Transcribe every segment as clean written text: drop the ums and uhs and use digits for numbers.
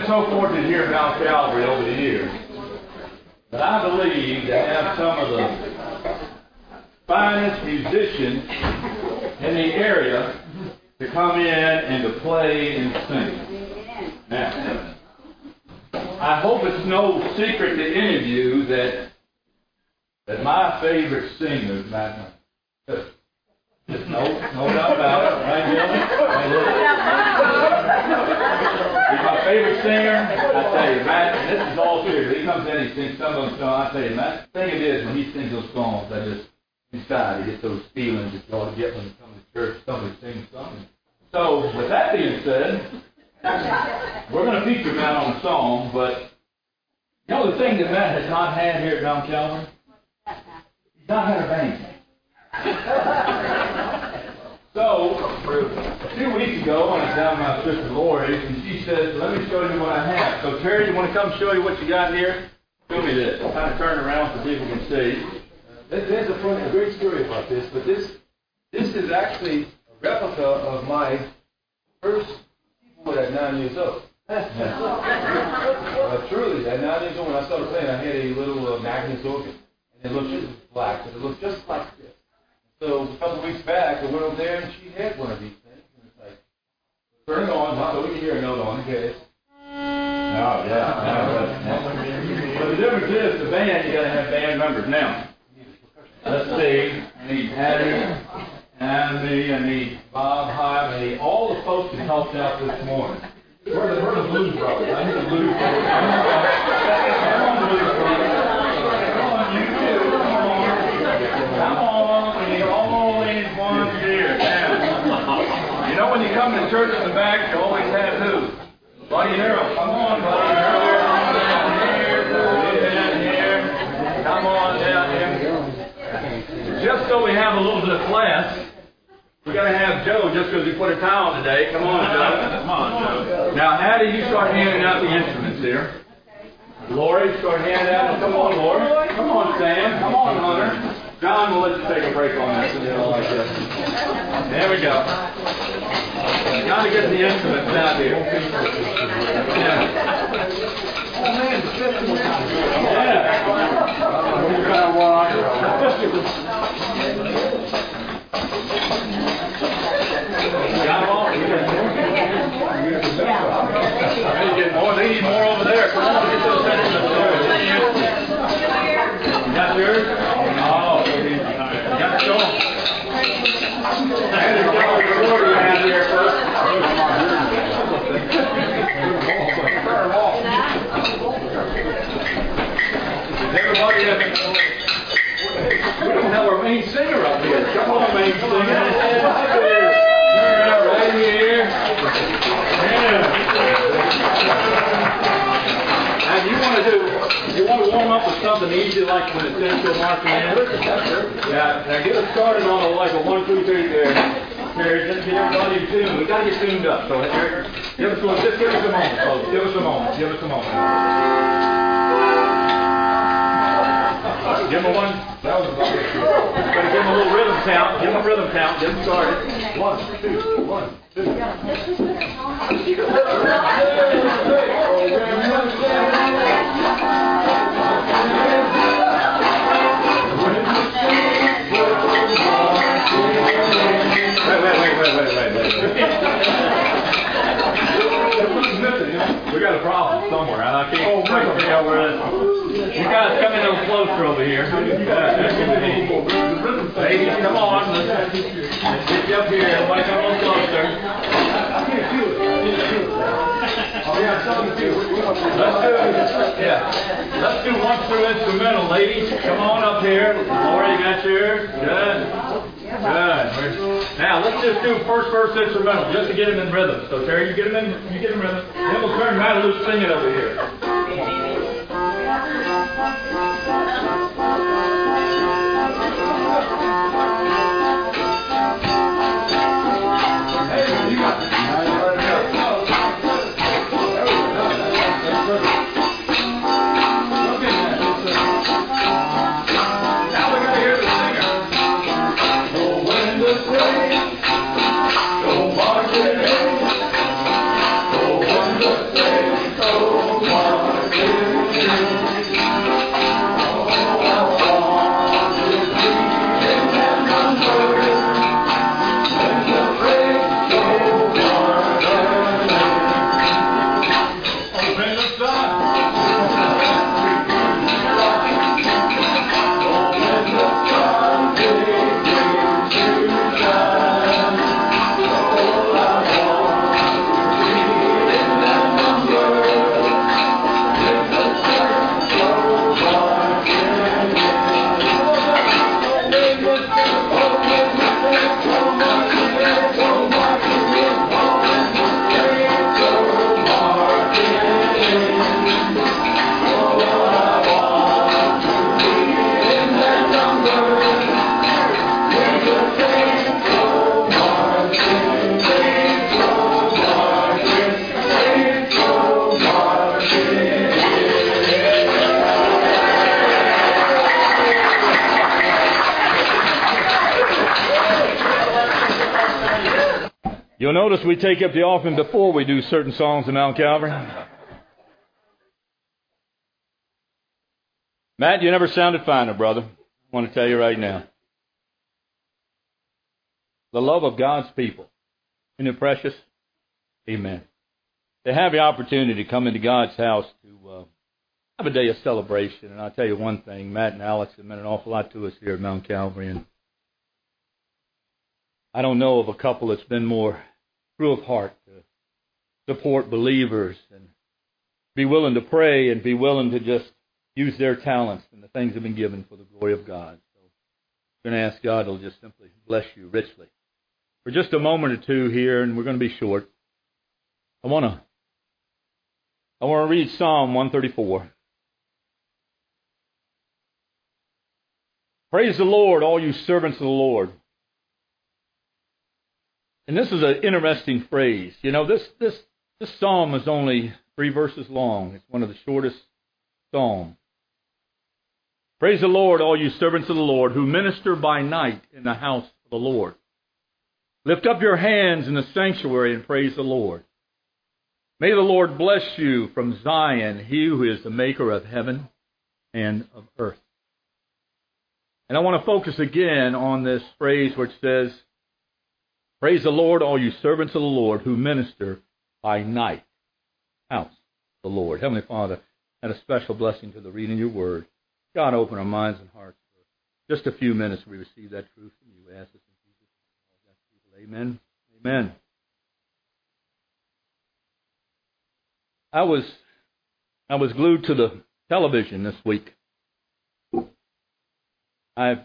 so fortunate here at Mount Calvary over the years, but I believe to have some of the finest musicians in the area to come in and to play and sing. Now, I hope it's no secret to any of you that my favorite singer is Matt Hunt. There's no doubt about it, right, Billy? He's my favorite singer. I tell you, Matt, and this is all true. He comes in, he sings some of them songs. I tell you, Matt, the thing it is, when he sings those songs, I just, inside, you get those feelings that you ought to get when you come to church, somebody sings something. So, with that being said, we're going to feature Matt on a song, but you know the thing that Matt has not had here at Mount Calvary? He's not had a band. So, a few weeks ago, I was down with my sister Lori, and she said, let me show you what I have. So, Terry, you want to come show you what you got here? Show me this. I'll kind of turn it around so people can see. There's a great story about this, but this is actually a replica of my first keyboard at 9 years old. Truly, at 9 years old when I started playing, I had a little Magnus organ. And it looked black, but it looked just like this. So a couple of weeks back, I went over there and she had one of these things. And it's like, turn it on, so we can hear a note on it. Okay. Oh, yeah. But the difference is, the band, you got to have band members. Now, let's see. I need Patty, and me, I need Bob Hyde, I need all the folks that helped out this morning. Where the Blues Brothers? I need the Blues Brothers. Come on, Blues Brothers. Come on, you too. Come on. We need all these ones here. Now, you know when you come to church in the back, you always have who? Buddy Harold. Come on, Buddy Harold. Down here. Come on down here. Just so we have a little bit of class, we got to have Joe just because he put a towel today. Come on, Joe. Come on, Joe. Now, Hattie, you start handing out the instruments here. Lori, start handing out. Come on, Lori. Come on, Sam. Come on, Hunter. John, we'll let you take a break on this. You know, like this. There we go. Got to get the instruments out here. Yeah. Got them all? They need more over there. Come on, get those instruments there. You got yours? Oh, you got to show them. There's a recording out here first. Everybody, we don't have our main singer up here. Come on, main singer. Right here. Yeah. And you want to warm up with something easy like when it's into marching in? Yeah. Now get us started on like a 1, 2, 3 there. Terry, just get everybody tuned. We got to get tuned up. So here, give us a moment, folks. Give us a moment. Give them one. That was about it. Give them a little rhythm count. Give them a rhythm count. Get them started. 1, 2, 1, 2. Wait. We got a problem somewhere, and I can't quite figure out where it is. You guys come in a little closer over here. Ladies, come on. Let's get you up here. Everybody come a little closer. Let's do one through instrumental, ladies. Come on up here. Laura, you got yours? Good. Now let's just do first verse instrumental, just to get them in rhythm. So Terry, you get them in rhythm. Then we'll turn right loose singing over here. Hey, you got it. So You'll notice we take up the offering before we do certain songs in Mount Calvary. Matt, you never sounded finer, brother. I want to tell you right now. The love of God's people. Isn't it precious? Amen. To have the opportunity to come into God's house to have a day of celebration. And I'll tell you one thing, Matt and Alex have meant an awful lot to us here at Mount Calvary. And I don't know of a couple that's been more true of heart to support believers and be willing to pray and be willing to just use their talents and the things that have been given for the glory of God. So I'm going to ask God to just simply bless you richly. For just a moment or two here, and we're going to be short, I want to read Psalm 134. Praise the Lord, all you servants of the Lord. And this is an interesting phrase. You know, this psalm is only 3 verses long. It's one of the shortest psalms. Praise the Lord, all you servants of the Lord, who minister by night in the house of the Lord. Lift up your hands in the sanctuary and praise the Lord. May the Lord bless you from Zion, he who is the maker of heaven and of earth. And I want to focus again on this phrase which says, praise the Lord, all you servants of the Lord, who minister by night. House of the Lord. Heavenly Father, add a special blessing to the reading of your word. God, open our minds and hearts for just a few minutes. We receive that truth from you. We ask this in Jesus' name. Amen. Amen. I was glued to the television this week. I'll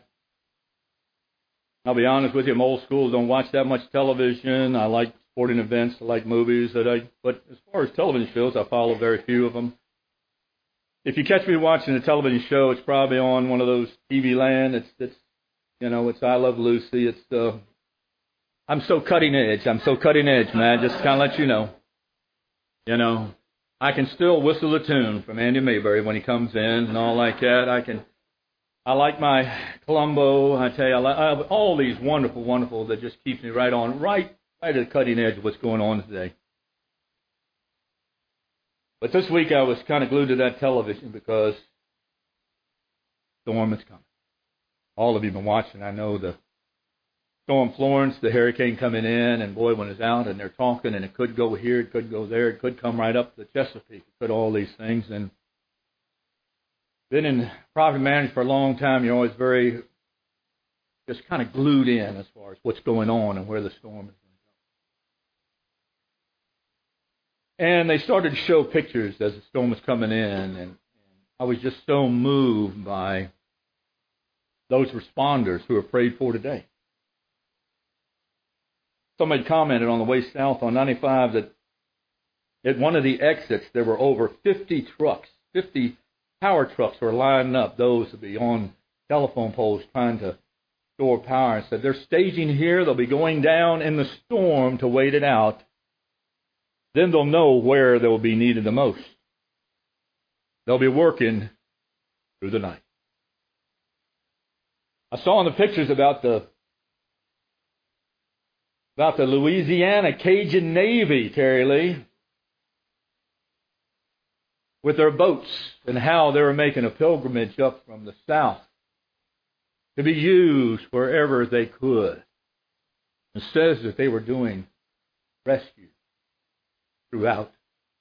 be honest with you, I'm old school. Don't watch that much television. I like sporting events. I like movies. But as far as television shows, I follow very few of them. If you catch me watching a television show, it's probably on one of those TV land. It's I Love Lucy. I'm so cutting edge. Man. Just to kind of let you know. You know, I can still whistle a tune from Andy Mayberry when he comes in and all like that. I like my Columbo. I tell you, I have all these wonderful that just keeps me right at the cutting edge of what's going on today. But this week I was kind of glued to that television because the storm is coming. All of you have been watching. I know the Storm Florence, the hurricane coming in, and boy, when it's out and they're talking, and it could go here, it could go there, it could come right up the Chesapeake, it could all these things. And been in property management for a long time, you're always very just kind of glued in as far as what's going on and where the storm is. And they started to show pictures as the storm was coming in, and I was just so moved by those responders who were prayed for today. Somebody commented on the way south on 95 that at one of the exits there were over 50 trucks, 50 power trucks were lining up, those to be on telephone poles trying to store power. And said they're staging here, they'll be going down in the storm to wait it out. Then they'll know where they will be needed the most. They'll be working through the night. I saw in the pictures about the Louisiana Cajun Navy, Terry Lee, with their boats and how they were making a pilgrimage up from the south to be used wherever they could. It says that they were doing rescue throughout.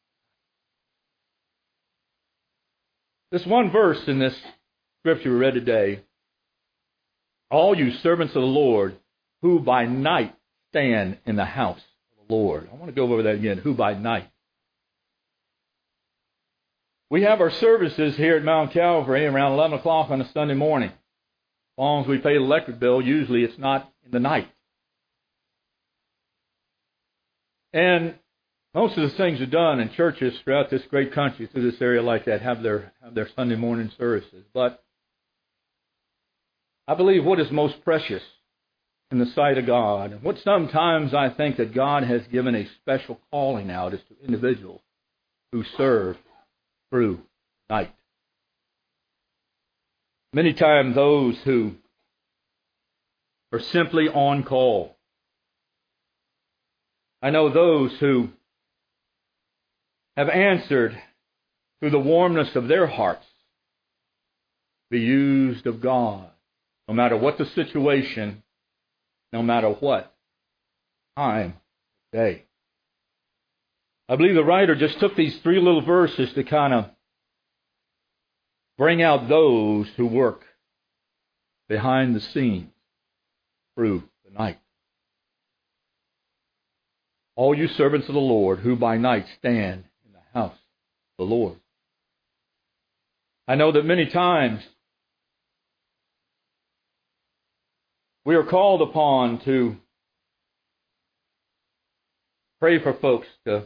This one verse in this scripture we read today, all you servants of the Lord who by night stand in the house of the Lord. I want to go over that again, who by night. We have our services here at Mount Calvary around 11 o'clock on a Sunday morning. As long as we pay the electric bill, usually it's not in the night. And most of the things are done in churches throughout this great country, through this area like that, have their Sunday morning services. But I believe what is most precious in the sight of God, and what sometimes I think that God has given a special calling out, is to individuals who serve through night. Many times those who are simply on call. I know those who have answered through the warmness of their hearts, be used of God, no matter what the situation, no matter what time of day. I believe the writer just took these 3 little verses to kind of bring out those who work behind the scenes through the night. All you servants of the Lord who by night stand in the house of the Lord. I know that many times we are called upon to pray for folks, to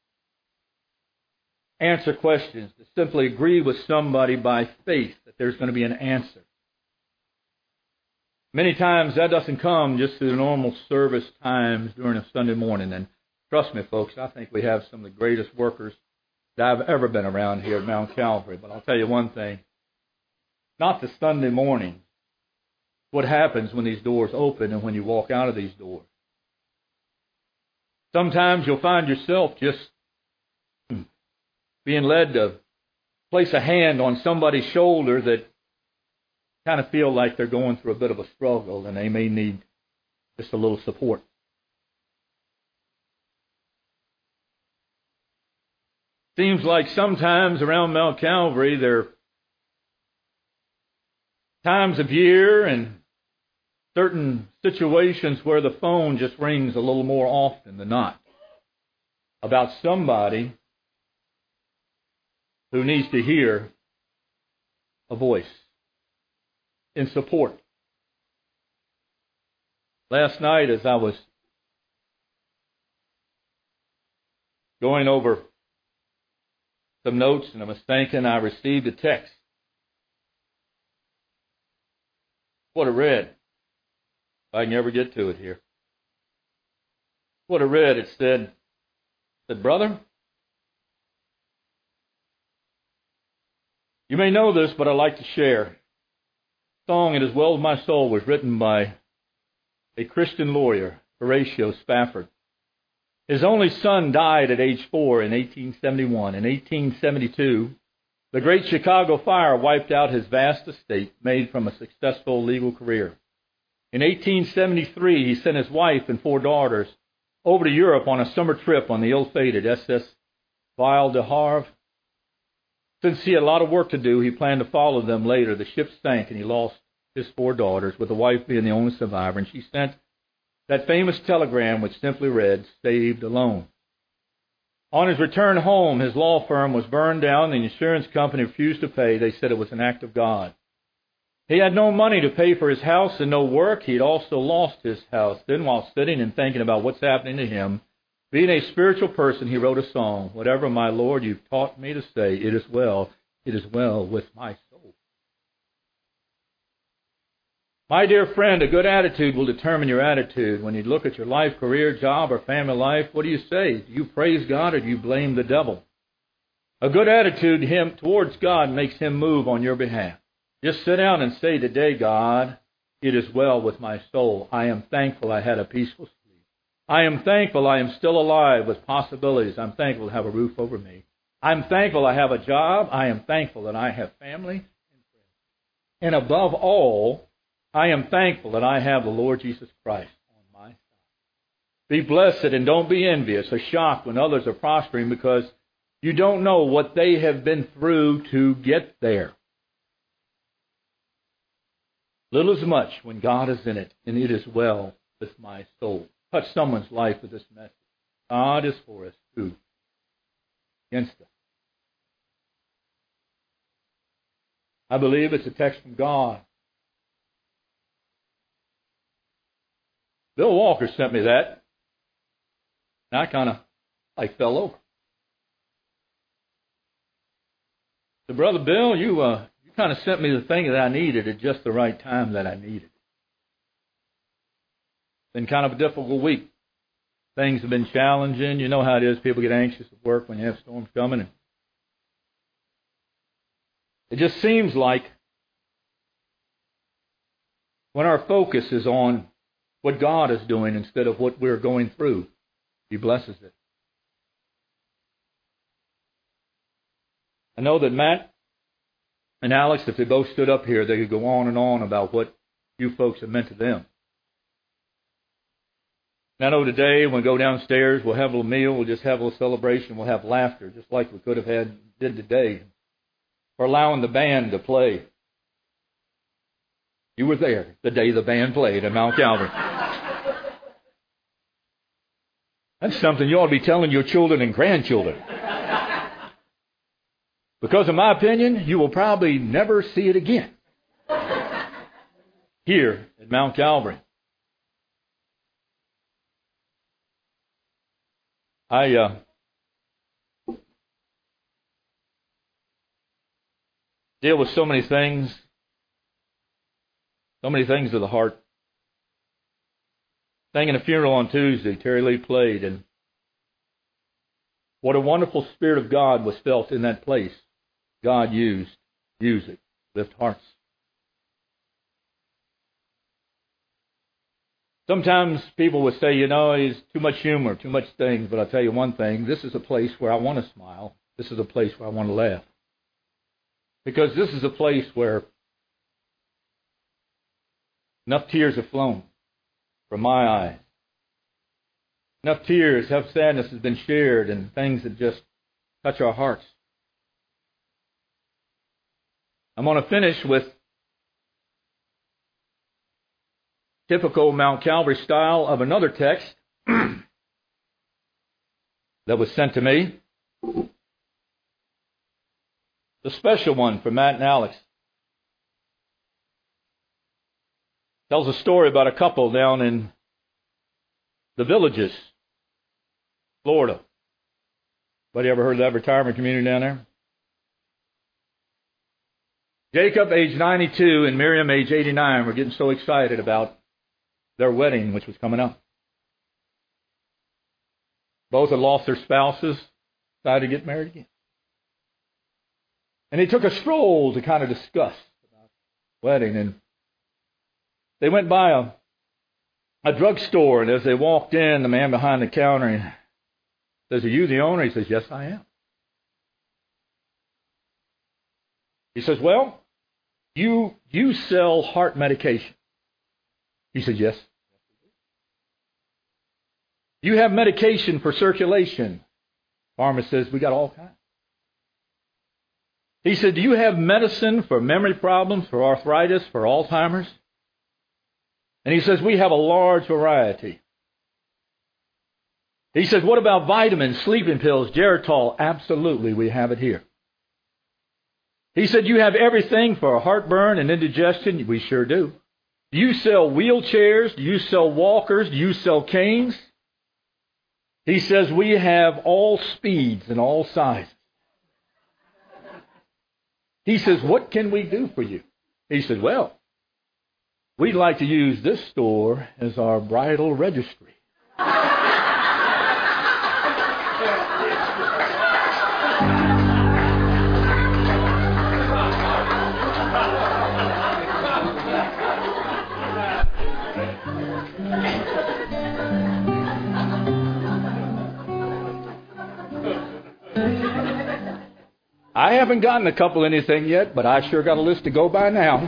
answer questions, to simply agree with somebody by faith that there's going to be an answer. Many times that doesn't come just through the normal service times during a Sunday morning. And trust me, folks, I think we have some of the greatest workers that I've ever been around here at Mount Calvary. But I'll tell you one thing, not the Sunday morning. What happens when these doors open and when you walk out of these doors. Sometimes you'll find yourself just being led to place a hand on somebody's shoulder that kind of feel like they're going through a bit of a struggle and they may need just a little support. Seems like sometimes around Mount Calvary there are times of year and certain situations where the phone just rings a little more often than not about somebody who needs to hear a voice in support. Last night as I was going over some notes and I was thinking, I received a text. What I read, if I can ever get to it here. What I read, it said, brother, you may know this, but I'd like to share. The song, It Is Well With My Soul, was written by a Christian lawyer, Horatio Spafford. His only son died at age 4 in 1871. In 1872, the Great Chicago Fire wiped out his vast estate made from a successful legal career. In 1873, he sent his wife and 4 daughters over to Europe on a summer trip on the ill-fated SS Ville de Havre. Since he had a lot of work to do, he planned to follow them later. The ship sank and he lost his 4 daughters, with the wife being the only survivor. And she sent that famous telegram which simply read, "Saved alone." On his return home, his law firm was burned down. The insurance company refused to pay. They said it was an act of God. He had no money to pay for his house and no work. He'd also lost his house. Then, while sitting and thinking about what's happening to him, being a spiritual person, he wrote a song. Whatever, my Lord, you've taught me to say, it is well with my soul. My dear friend, a good attitude will determine your attitude. When you look at your life, career, job, or family life, what do you say? Do you praise God or do you blame the devil? A good attitude towards God makes Him move on your behalf. Just sit down and say today, God, it is well with my soul. I am thankful I had a peaceful sleep. I am thankful I am still alive with possibilities. I'm thankful to have a roof over me. I'm thankful I have a job. I am thankful that I have family and friends. And above all, I am thankful that I have the Lord Jesus Christ on my side. Be blessed and don't be envious or shocked when others are prospering, because you don't know what they have been through to get there. Little as much when God is in it, and it is well with my soul. Touch someone's life with this message. God is for us, who against us? I believe it's a text from God. Bill Walker sent me that, and I kind of fell over. So, Brother Bill, you kind of sent me the thing that I needed at just the right time that I needed. Been kind of a difficult week. Things have been challenging. You know how it is. People get anxious at work when you have storms coming. And it just seems like when our focus is on what God is doing instead of what we're going through, He blesses it. I know that Matt and Alex, if they both stood up here, they could go on and on about what you folks have meant to them. And I know today, when we go downstairs, we'll have a little meal, we'll just have a little celebration, we'll have laughter, just like we could have did today, for allowing the band to play. You were there the day the band played at Mount Calvary. That's something you ought to be telling your children and grandchildren. Because in my opinion, you will probably never see it again here at Mount Calvary. I deal with so many things of the heart. Sang in a funeral on Tuesday, Terry Lee played, and what a wonderful Spirit of God was felt in that place. God used music, lift hearts. Sometimes people would say, he's too much humor, too much things, but I'll tell you one thing, this is a place where I want to smile. This is a place where I want to laugh. Because this is a place where enough tears have flown from my eyes. Enough tears, enough sadness has been shared, and things that just touch our hearts. I'm going to finish with typical Mount Calvary style of another text that was sent to me. The special one for Matt and Alex. Tells a story about a couple down in the Villages, Florida. Anybody ever heard of that retirement community down there? Jacob, age 92, and Miriam, age 89, were getting so excited about their wedding, which was coming up. Both had lost their spouses, decided to get married again. And they took a stroll to kind of discuss about the wedding. And they went by a drugstore, and as they walked in, the man behind the counter says, "Are you the owner?" He says, "Yes, I am." He says, "Well, you sell heart medication." He said, "Yes." "You have medication for circulation?" Pharmacist says, "We got all kinds." He said, "Do you have medicine for memory problems, for arthritis, for Alzheimer's?" And he says, "We have a large variety." He says, "What about vitamins, sleeping pills, Geritol?" "Absolutely, we have it here." He said, "You have everything for heartburn and indigestion?" "We sure do." "Do you sell wheelchairs? Do you sell walkers? Do you sell canes?" He says, "We have all speeds and all sizes." He says, "What can we do for you?" He said, "Well, we'd like to use this store as our bridal registry." I haven't gotten a couple anything yet, but I sure got a list to go by now.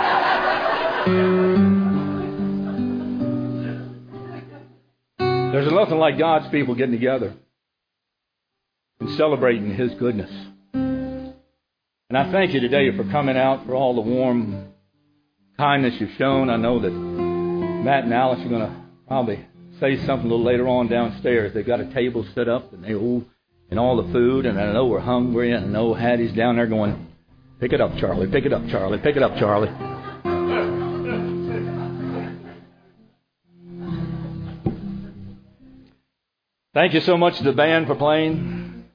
There's nothing like God's people getting together and celebrating His goodness. And I thank you today for coming out, for all the warm kindness you've shown. I know that Matt and Alice are going to probably say something a little later on downstairs. They've got a table set up and all the food, and I know we're hungry, and I know Hattie's down there going, "Pick it up, Charlie, pick it up, Charlie, pick it up, Charlie." Thank you so much to the band for playing.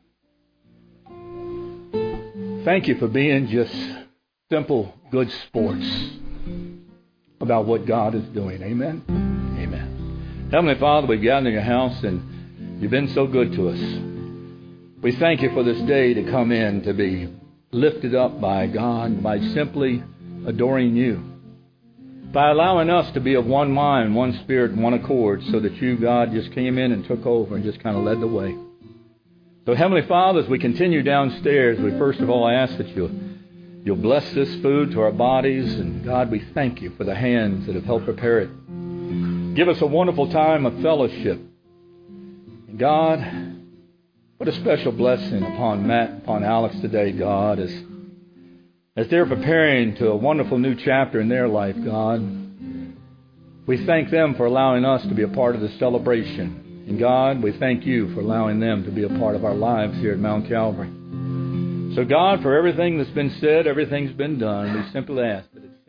Thank you for being just simple, good sports about what God is doing. Amen? Amen. Heavenly Father, we've gathered in your house, and you've been so good to us. We thank you for this day to come in, to be lifted up by God, by simply adoring you. by allowing us to be of one mind, one spirit, and one accord, so that you, God, just came in and took over and just kind of led the way. So, Heavenly Father, as we continue downstairs, we first of all ask that you'll bless this food to our bodies. And, God, we thank you for the hands that have helped prepare it. Give us a wonderful time of fellowship. And, God, what a special blessing upon Matt, upon Alex today, God, as they're preparing to a wonderful new chapter in their life, God. We thank them for allowing us to be a part of the celebration. And God, we thank you for allowing them to be a part of our lives here at Mount Calvary. So God, for everything that's been said, everything's been done, we simply ask that it's